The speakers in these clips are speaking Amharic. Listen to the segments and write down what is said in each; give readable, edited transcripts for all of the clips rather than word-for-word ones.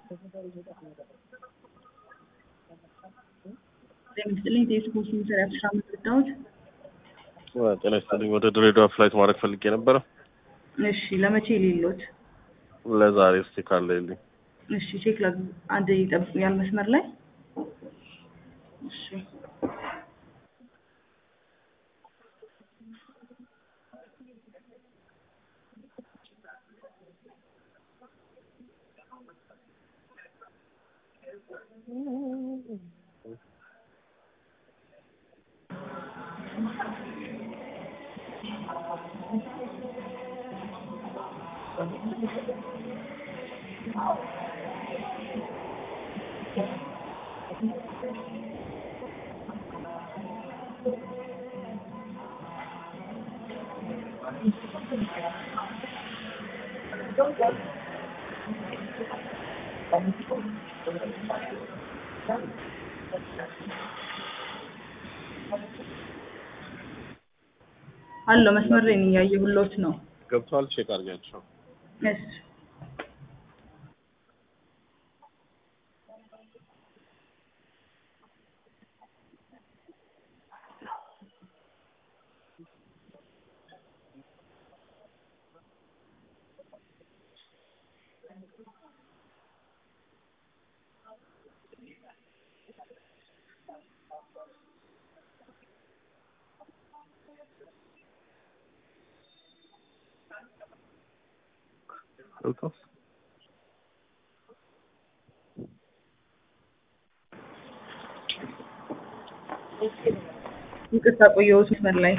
ለምሳሌ ዴስፖስ ሚሰራ ፍራም ተጣውት ጤና ይስጥልኝ ወደ ድሬዳዋ ፍላይት ማድረግ ፈልጌ ነበር። እሺ ለመቼ ሊሎት? ለዛሬ እስቲ ካለልኝ። እሺ ቼክ ላግ አንድ ይጠብቁኛል መስመር ላይ። እሺ አሎ መስመር ላይ ነኝ ያየሁሎት ነው። ገብቷል ቼክ አድርጋቸው። እሺ ገብቷል ይቅርታ ቆየሁት መስመር ላይ።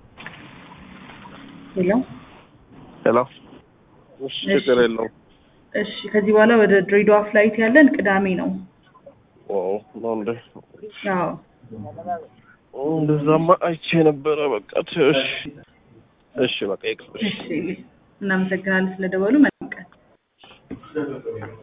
ሄሎ እሺ ችግር የለውም። እሺ ከዚህ በኋላ ወደ ድሬዳዋ ፍላይት ያለን ቅዳሜ ነው። እንደ አዎ እንደዛማ አይቼ ነበረ። በቃ እሺ በቃ እሺ እናመሰግናለን ስለደወሉ። መልካም ቀን።